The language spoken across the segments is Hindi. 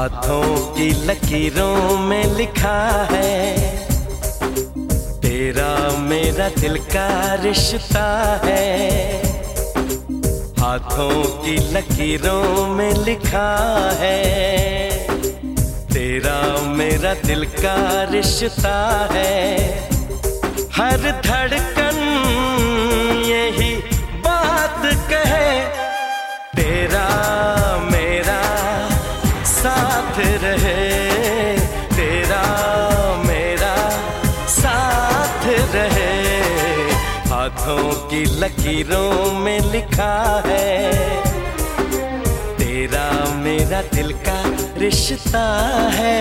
हाथों की लकीरों में लिखा है तेरा मेरा दिल का रिश्ता है। हाथों की लकीरों में लिखा है तेरा मेरा दिल का रिश्ता है। हर धड़कन यही बात कहे तेरा मेरा साथ रहे, तेरा मेरा साथ रहे। हाथों की लकीरों में लिखा है तेरा मेरा दिल का रिश्ता है।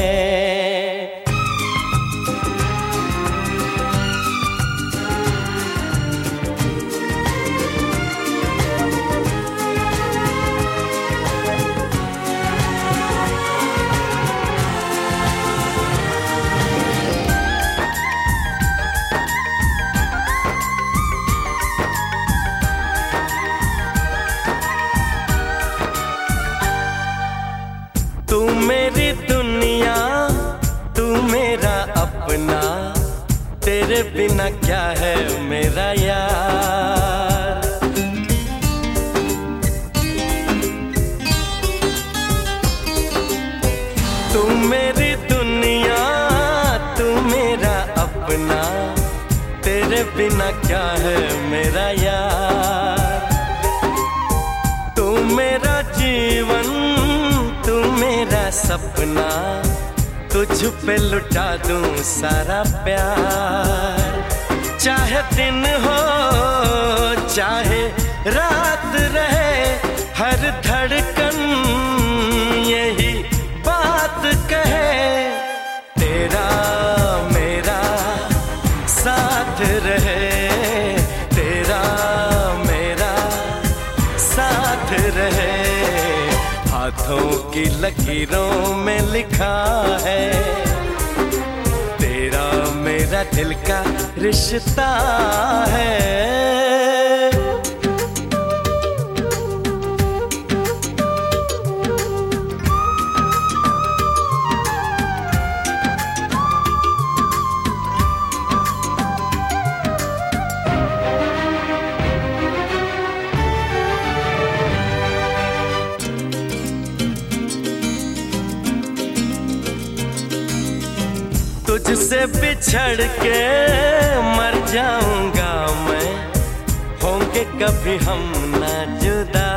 तू मेरी दुनिया, तू मेरा अपना, तेरे बिना क्या है मेरा यार। तू मेरी दुनिया, तू मेरा अपना, तेरे बिना क्या है मेरा यार। तू मेरा जीवन, तू मेरा सपना, तुझ पे लुटा दूं सारा प्यार। चाहे दिन हो चाहे रात रहे, हर धड़कन यही बात कहे तेरा मेरा साथ रहे, तेरा मेरा साथ रहे। हाथों की लकीरों में लिखा है तेरा मेरा दिल का रिश्ता है। तुझसे बिछड़ के मर जाऊंगा मैं, होंगे कभी हम ना जुदा।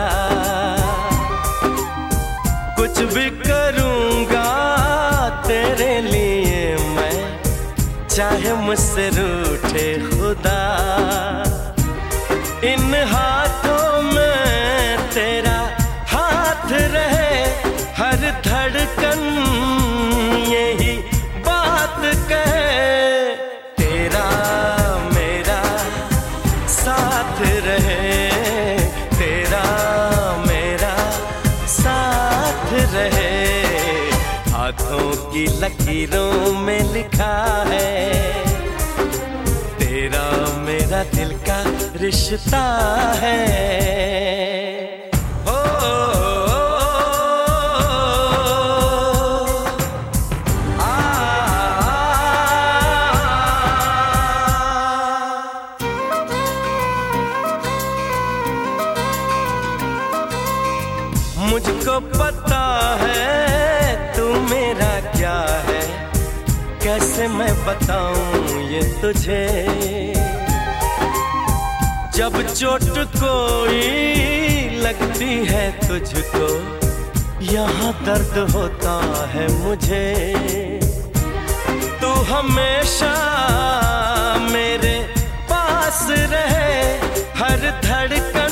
कुछ भी करूंगा तेरे लिए मैं, चाहे मुझसे रूठे खुदा। इन हाथों में तेरा हाथ रहे, हर धड़कन यही बात कहे तेरा मेरा साथ रहे, तेरा मेरा साथ रहे। हाथों की लकीरों में लिखा है तेरा मेरा दिल का रिश्ता है। मुझको पता है तू मेरा क्या है, कैसे मैं बताऊं ये तुझे। जब चोट कोई लगती है तुझको, यहाँ दर्द होता है मुझे। तू हमेशा मेरे पास रहे, हर धड़कन